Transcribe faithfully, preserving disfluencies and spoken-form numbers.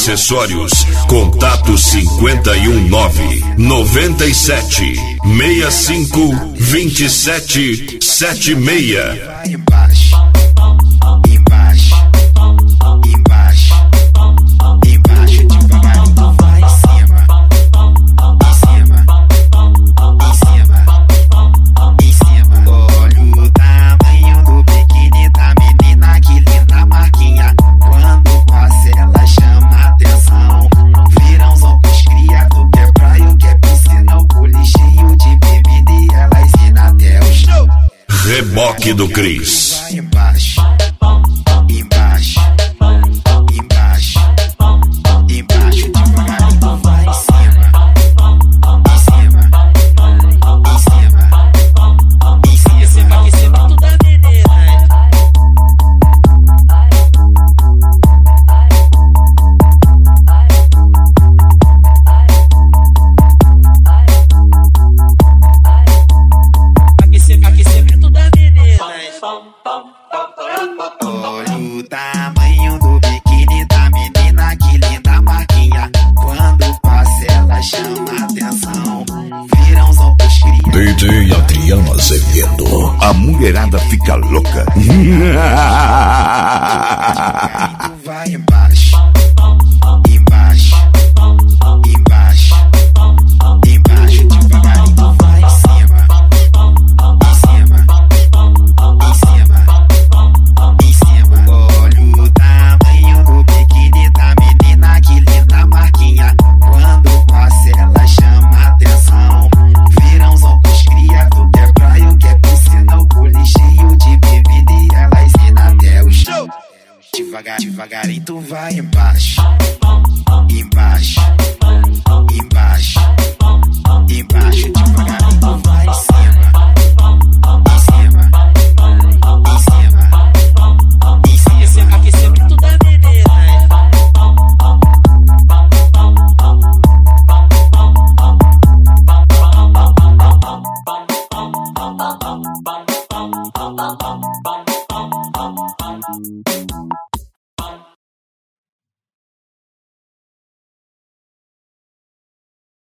acessórios. Contato cinquenta e um nove noventa e sete sessenta e cinco vinte e sete setenta e seis. Vai embaixo, embaixo, embaixo, embaixo devagarinho, vai em cima, em cima, em cima, em cima. Olha o tamanho do biquíni da menina, que linda marquinha. Quando passa ela chama atenção. Virãozão pros criados, que é praia, que é piscina, o pule cheio de bebida e elas ensina até o chão. Reboque do Cris. Vai embaixo, embaixo, embaixo, embaixo devagarinho, vai em cima, em cima, em cima, em cima. Esse aquecimento da menina. Aquecimento da menina. Olha o tamanho do biquíni da menina, que linda marquinha. Quando passa ela chama atenção. Virãozão pros criados. D J Adriano Azevedo. A mulherada fica louca. Vai embaixo, embaixo, embaixo, embaixo devagarinho, vai em cima, em cima, em cima, em cima. Olha o tamanho do biquíni da menina, que linda marquinha. Quando passa ela chama atenção. Virãozão pros criados, que é praia, que é piscina, o pule cheio de bebida e ela ensina até o chão. Devagar, devagarinho tu vai embaixo, embaixo,